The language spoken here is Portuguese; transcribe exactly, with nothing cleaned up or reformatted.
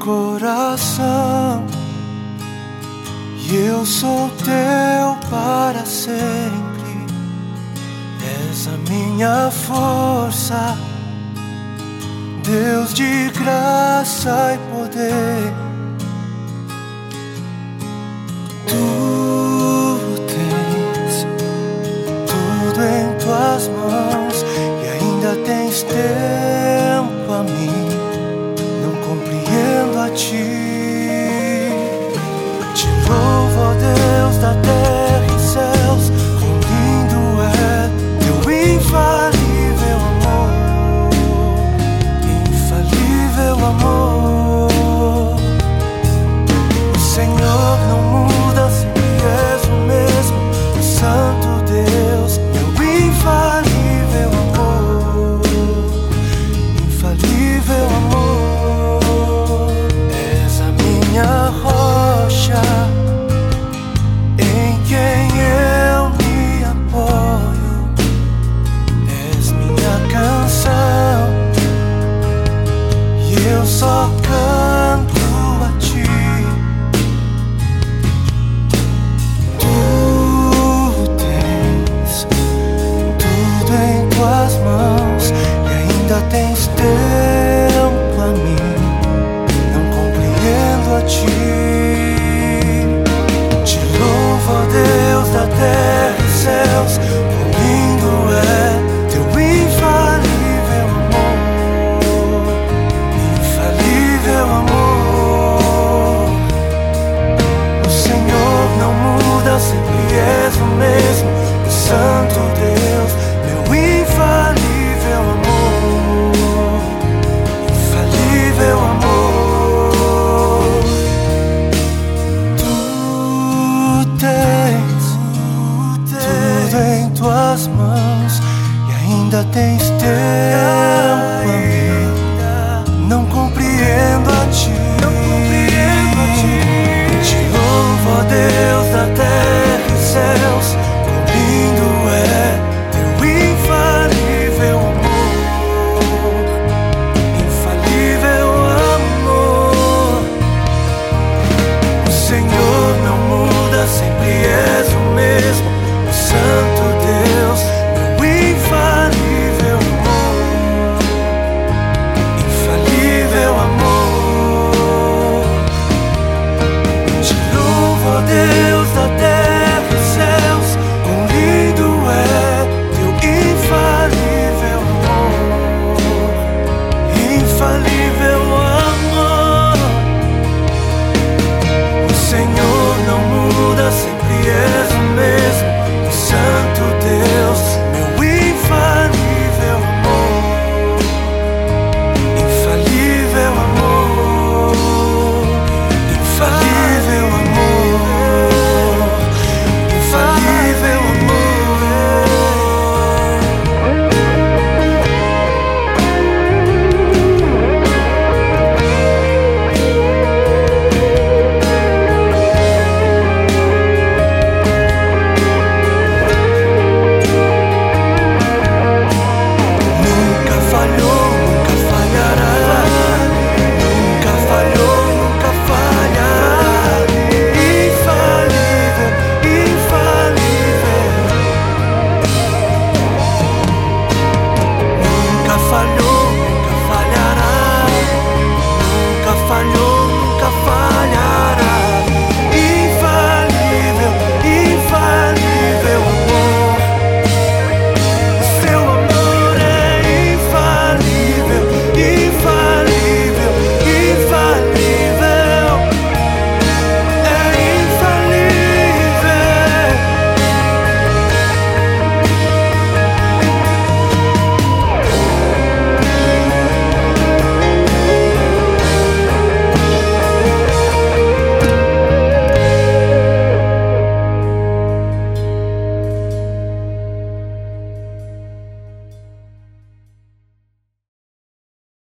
coração, e eu sou teu para sempre. És a minha força, Deus de graça e poder. Tu tens tudo em tuas mãos e ainda tens tempo a mim. Não compreendo a ti. Te louvo, ó Deus da terra e céus. Quão lindo é teu infalível amor, infalível amor. O Senhor não muda, sempre és o mesmo, o Santo Deus, meu infalível amor, infalível amor. És a minha rocha, em quem eu me apoio. És minha canção e eu só canto a ti. Tu tens tudo em tuas mãos e ainda tens tempo a mim. Não compreendo a ti.